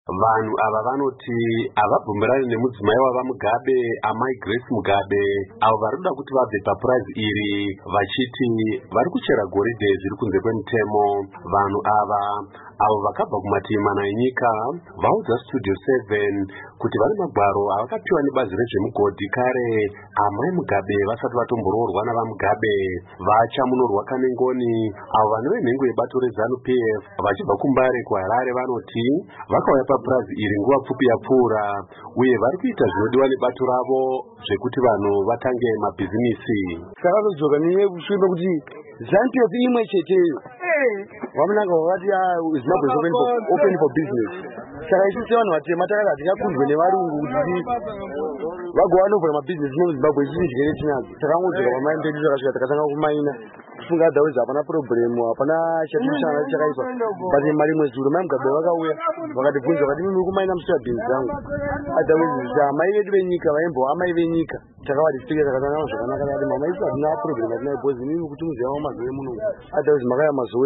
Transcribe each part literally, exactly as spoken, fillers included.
Vanhu ava vanoti avabvumirani nemudzimai wava Mugabe, amai Grace Mugabe, avo vari kuda kuti vabve papurazi iri vachiti vari kuchera goridhe zviri kunze kwemutemo. Vanhu ava avo vakabva kumativi mana enyika vaudza Studio seven kuti vane magwaro avakapiwa nebazi rezvemugodhi kare amai Mugabe vasati vatomboroorwa navaMugabe vachamunorwa Kanengoni. Avo vanove nhengo yebato reZANU P F vachibva kuMbare kuHarare vanoti vakauya papurazi iri nguva pfupi yapfuura uye vari kuita zvinodiwa nebato ravo zvekuti vanhu vatange mabhizinisi. Takazodzoka nekusvimba kuti ZANU P F imwe cheteyo vamunanga vakati Zimbabwe is open for, open for business. Saka isusu vanhu vatema takati hatingakunzwe nevarungu kuti vagowa novhura mabhizinesi muZimbabwe isusu njere tinadzo. Takangodzoka pamaimbedu takasvika takatanga kumaina kufunga adhawizi hapana problem hapana chatichanga chakaipa. But mari mwezi uro mai Mugabe vakauya vakatibvunza vakati mimi kumaina musiyabhinzi zangu adhawizi amai vedu venyika vaimbo amai venyika takavadisika takatanga zvakanaka takati mama isu hatina problem hatina ibhozi mimi kuti muziva mazoe muno adhawizi makaya mazoe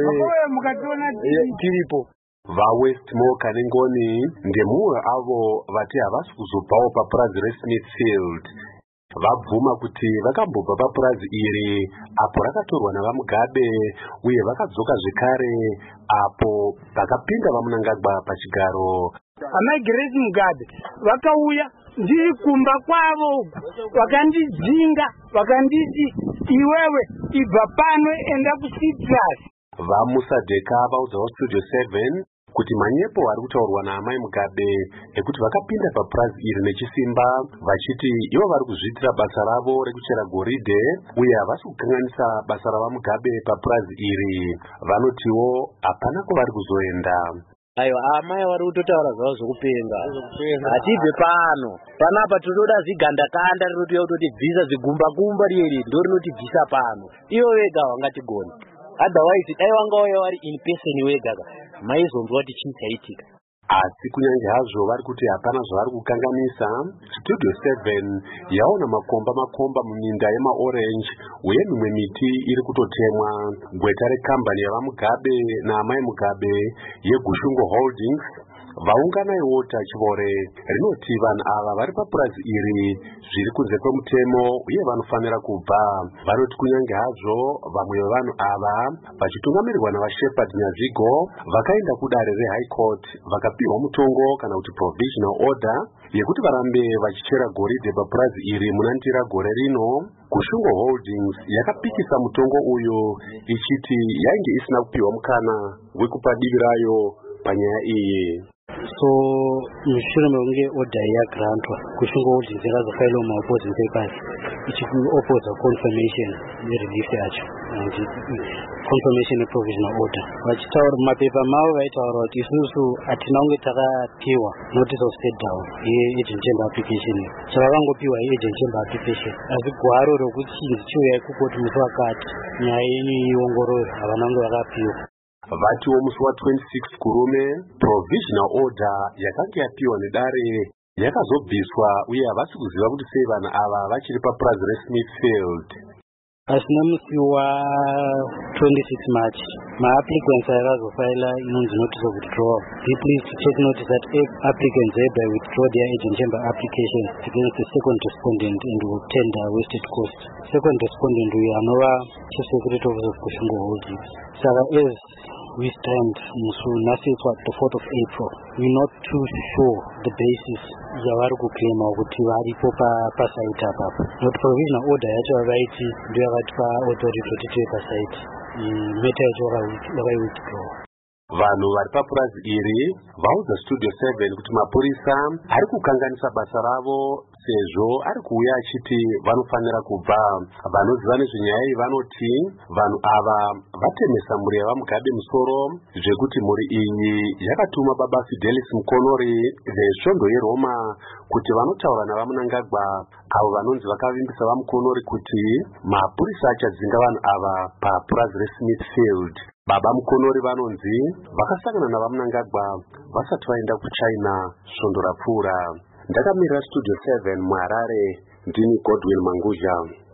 tiripo. VaWestmore Kanengoni ndemumwe avo vati havasi kuzobvawo papurazi reSmithfield. Vabvuma kuti vakambobva papurazi iri apo rakatorwa navaMugabe uye vakadzoka zvekare apo vakapinda vaMunangagwa pachigaro. Amai Grace Mugabe vakauya ndiri kumba kwavo vakandidzinga vakanditi iwewe ibva pano enda kuCitrus. VaMusadeka vaudzawo Studio seven kuti manyepo ari kutaurwa naamai Mugabe ekuti vakapinda papurazi iri nechisimba vachiti ivo vari kuzviitira basa ravo rekuchera goridhe uye havasi kukanganisa basa ravaMugabe papurazi iri. Vanotiwo hapana kwavari kuzoenda. Aiwa amai vari kutotaura zvavo zvokupenga hatibve pano panapa totoda zigandakanda rinotouya kutotibvisa zigumbakumba riyeri ndo rinotibvisa pano ivo vega vangatigona. Otherwise dai vangauya vari in person wega maizonzwa kuti chii chaitika. Asi kunyange hazvo vari kuti hapana zvavari kukanganisa, Studio seven yaona makomba makomba muminda yemaorange uye mimwe miti iri kutotemwa. Gweta rekambani yavaMugabe naamai Mugabe yeGushungo Holdings vaungana iwota Chivore rinoti vanhu ava vari papurazi iri zviri kunze kwemutemo uye vanofanira kubva. Vanoti kunyange hazvo vamwe vevanhu ava vachitungamirirwa navaShepherd Nyazigo vakaenda kudare reHigh Court vakapiwa mutongo kana kuti provisional order yekuti varambe vachichera goridhe papurazi iri munandira gore rino. Gushungo Holdings yakapikisa mutongo uyu ichiti yainge isina kupiwa mukana wekupa divi rayo panyaya iyi. So mushure mekunge order yagrantwa Gushungo Holdings yakazofaila maopposing papers ichikuopposa confirmation nerelease yacho and confirmation provisional order. Vachitaura mumapepa mavo vaitaura kuti isusu hatina kunge takapiwa notice of step down yeagent chamber application saka vangopiwa yeagent chamber application asi gwaro rokuti chinzi chiuya kukoti musi wakati nyaya yenyu iongorore havana kunge vakapiwa. Vatiwo musi wa twenty-six kurume provisional order yakanga yapiwa nedare yakazobviswa uye havasi kuziva kuti sei vanhu ava vachiri papurazi reSmithfield. Asina musi wa twenty-six March maapplicants akazofaila inonzi notice of withdrawal. Be pleased to take notice that applicants hereby withdraw their agent chamber applications against the second respondent and will tender wasted cost. Second respondent we anova Chief Secretary Office of Gushungo Holdings. Saka as we stand musu nasi it's what the fourth of April, we're not too sure the basis yavari kuclaima kuti varipo pasite apapo. Not provisional order yacho avaiti ndio yakati paauthority kuti tiwe pasite meta yacho vakaiwithdraw. Vanhu vari papurazi iri vaudza Studio seven kuti mapurisa ari kukanganisa basa ravo sezvo ari kuuya achiti vanofanira kubva. Vanoziva nezvenyaya iyi vanoti vanhu ava vatemesa mhuri yavaMugabe musoro zvekuti mhuri iyi yakatuma baba Fidelis Mukonori vesvondo yeRoma kuti vanotaura navaMunangagwa avo vanonzi vakavimbisa vaMukonori kuti mapurisa achadzinga vanhu ava papurazi reSmithfield. Baba Mukonori vanonzi vakasangana navaMunangagwa vasati vaenda kuChina svondo rapfuura. Ndakamirira Studio seven muHarare ndini Godwin Manguzha.